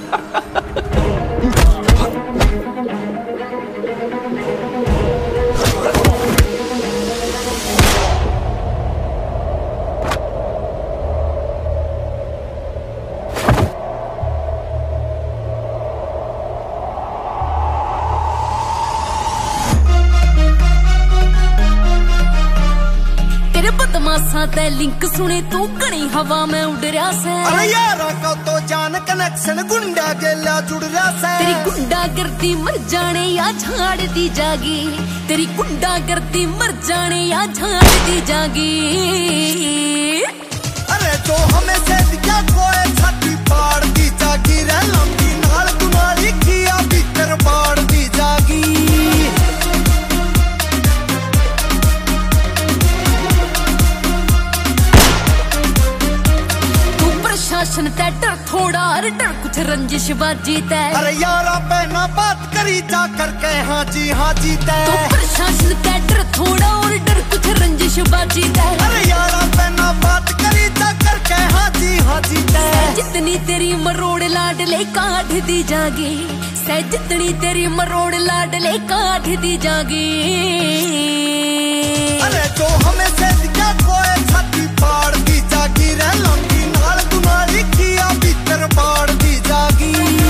बदमाशा ते लिंक सुने तू कणी हवा में उड़ रहा से। अरे यारा का तो जान कनेक्शन गुंडा गेला जुड़ रहा से। तेरी गुंडा गर्दी मर जाने या झाड़ दी जागी, तेरी गुंडा गर्दी मर जाने या झाड़ दी जागी। अरे तो हमें से दिखा कोई छाती पाड़ दी जागी रे लंबी नाल तुम्हारी किया भीतर बाड़ दी जागी। शासन ते डर थोड़ा और डर कुछ रंजिश बाजी ते। अरे यारा पे ना बात करी जा करके हाँ जी ते। तो प्रशासन ते डर थोड़ा और डर कुछ रंजिश बाजी ते। अरे यारा पे ना बात करी जा करके हाँ जी ते। जितनी तेरी मरोड़ लाडले काट दी जागी, सह जितनी तेरी मरोड़ लाडले काट दी जागी। अरे तो हमें से दिखा कोई छाती पाड़ दी जागी रे लंबी नाल तुम्हारी किया भीतर बाड़ दी जागी।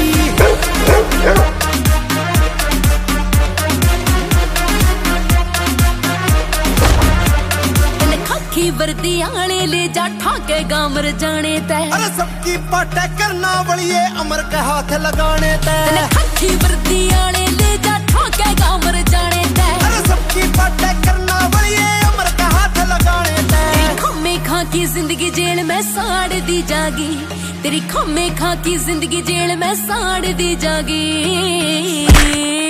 खाकी वर्दी आने ले जा ठाके गामर जाने ते। अरे सबकी पाटे करना बड़िए अमर के हाथ लगाने ते। खाकी वर्दी आने ले जा ठाके गामर जाने ते। अरे सबकी पाटे करना बड़िए अमर के हाथ लगाने ते। खम्मे खा की जिंदगी जेल में साड़ दी जागी, तेरी खम्मे खा की जिंदगी जेल में साड़ दी जागी।